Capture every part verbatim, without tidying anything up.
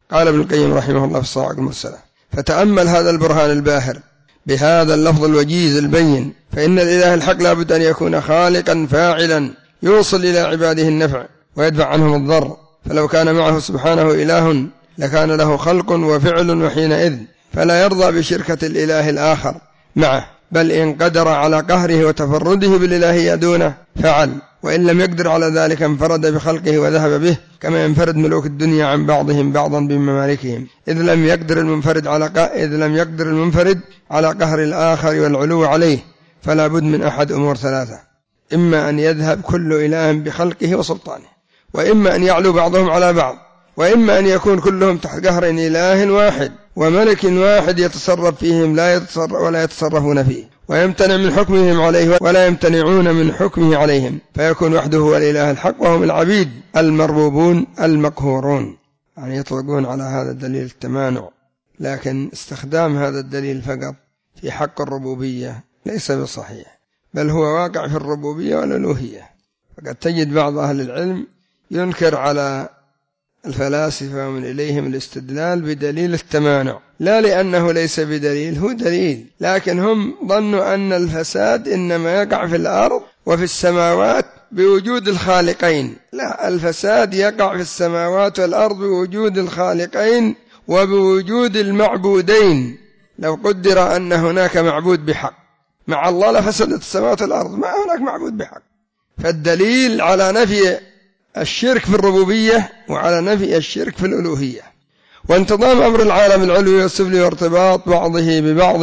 قال ابن القيم رحمه الله في الصواعق المرسلة: فتأمل هذا البرهان الباهر بهذا اللفظ الوجيز البين، فإن الإله الحق لا بد أن يكون خالقا فاعلا يوصل إلى عباده النفع ويدفع عنهم الضر، فلو كان معه سبحانه إله لكان له خلق وفعل، وحينئذ فلا يرضى بشركة الإله الآخر معه، بل إن قدر على قهره وتفرده بالإلهية دونه فعل، وإن لم يقدر على ذلك انفرد بخلقه وذهب به، كما ينفرد ملوك الدنيا عن بعضهم بعضا بممالكهم، إذ لم يقدر المنفرد على إذ لم يقدر المنفرد على قهر الآخر والعلو عليه. فلا بد من أحد أمور ثلاثة: إما أن يذهب كل إله بخلقه وسلطانه، وإما أن يعلو بعضهم على بعض، وإما أن يكون كلهم تحت قهر إله واحد وملك واحد يتصرف فيهم لا يتصرف ولا يتصرفون فيه، ويمتنع من حكمهم عليه ولا يمتنعون من حكمه عليهم، فيكون وحده هو الإله الحق، وهم العبيد المربوبون المقهورون. يعني يطلقون على هذا الدليل التمانع، لكن استخدام هذا الدليل فقط في حق الربوبية ليس بصحيح، بل هو واقع في الربوبية والألوهية. فقد تجد بعض أهل العلم ينكر على الفلاسفة ومن إليهم الاستدلال بدليل التمانع، لا لأنه ليس بدليل، هو دليل، لكن هم ظنوا أن الفساد إنما يقع في الأرض وفي السماوات بوجود الخالقين. لا، الفساد يقع في السماوات والأرض بوجود الخالقين وبوجود المعبودين. لو قدر أن هناك معبود بحق مع الله لفسدت السماوات والأرض، ما هناك معبود بحق. فالدليل على نفي الشرك في الربوبية وعلى نفي الشرك في الألوهية، وانتظام أمر العالم العلوي والسفلي وارتباط بعضه ببعض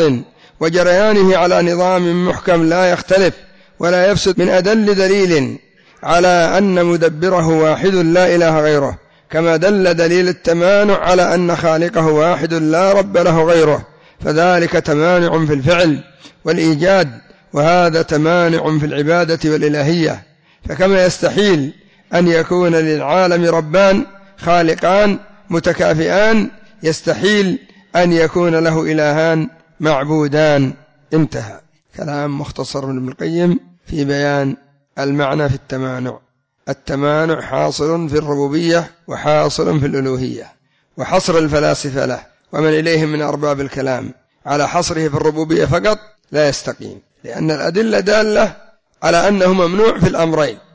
وجريانه على نظام محكم لا يختلف ولا يفسد، من أدل دليل على أن مدبره واحد لا إله غيره، كما دل دليل التمانع على أن خالقه واحد لا رب له غيره، فذلك تمانع في الفعل والإيجاد، وهذا تمانع في العبادة والإلهية. فكما يستحيل أن يكون للعالم ربان خالقان متكافئان، يستحيل أن يكون له إلهان معبودان. انتهى. كلام مختصر من ابن القيم في بيان المعنى في التمانع. التمانع حاصل في الربوبية وحاصل في الألوهية، وحصر الفلاسفة له ومن إليهم من أرباب الكلام على حصره في الربوبية فقط لا يستقيم، لأن الأدلة دالة على أنه ممنوع في الأمرين،